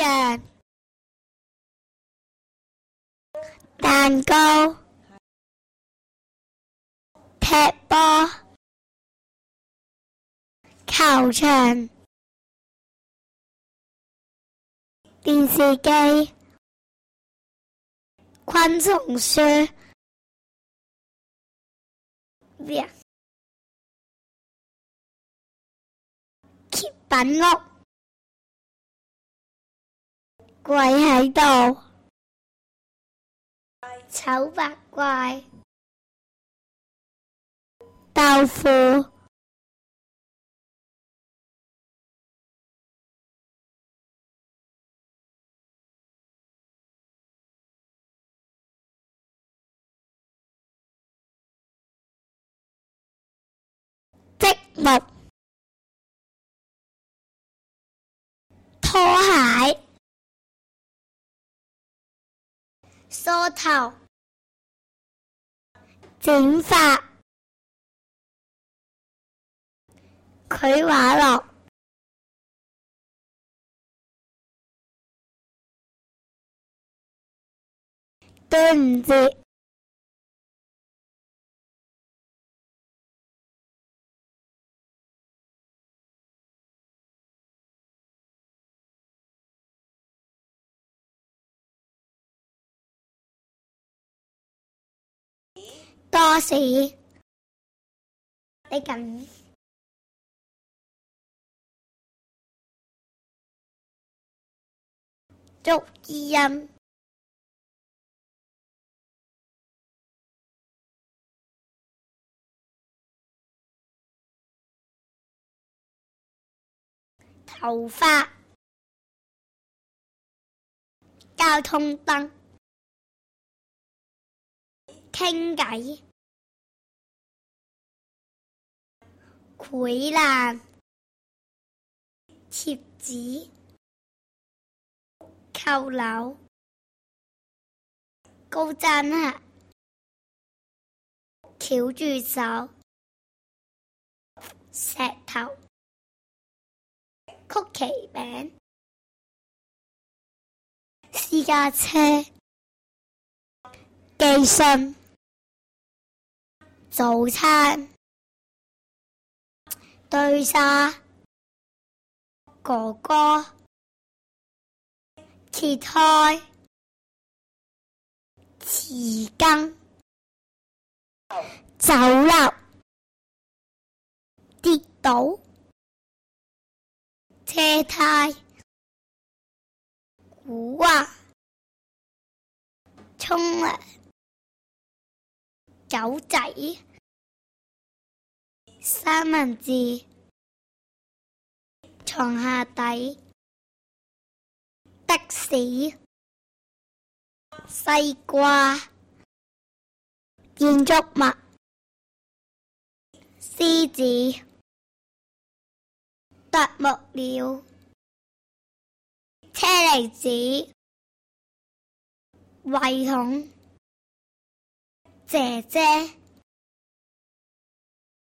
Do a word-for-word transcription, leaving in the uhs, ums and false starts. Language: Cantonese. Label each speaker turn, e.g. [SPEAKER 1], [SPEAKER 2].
[SPEAKER 1] 樣，蛋糕、踢波、球場、電視機、昆蟲書、貼品屋、跪喺度、醜八怪、豆腐、積木、拖鞋、梳頭、剪髮、佢話樂、端午節、多士，你近捉伊人、頭髮、交通燈、傾偈、潰爛、貼紙、扣鈕、高踭鞋、翹住手、石頭、曲奇餅、私家車、寄信、早餐、堆沙、哥哥、揭開、匙羹、酒樓、跌倒、車胎、古惑、沖涼、狗仔、三文治、床下底、的士、西瓜、建築物、獅子、啄木鳥、車厘子、櫃桶、姐姐、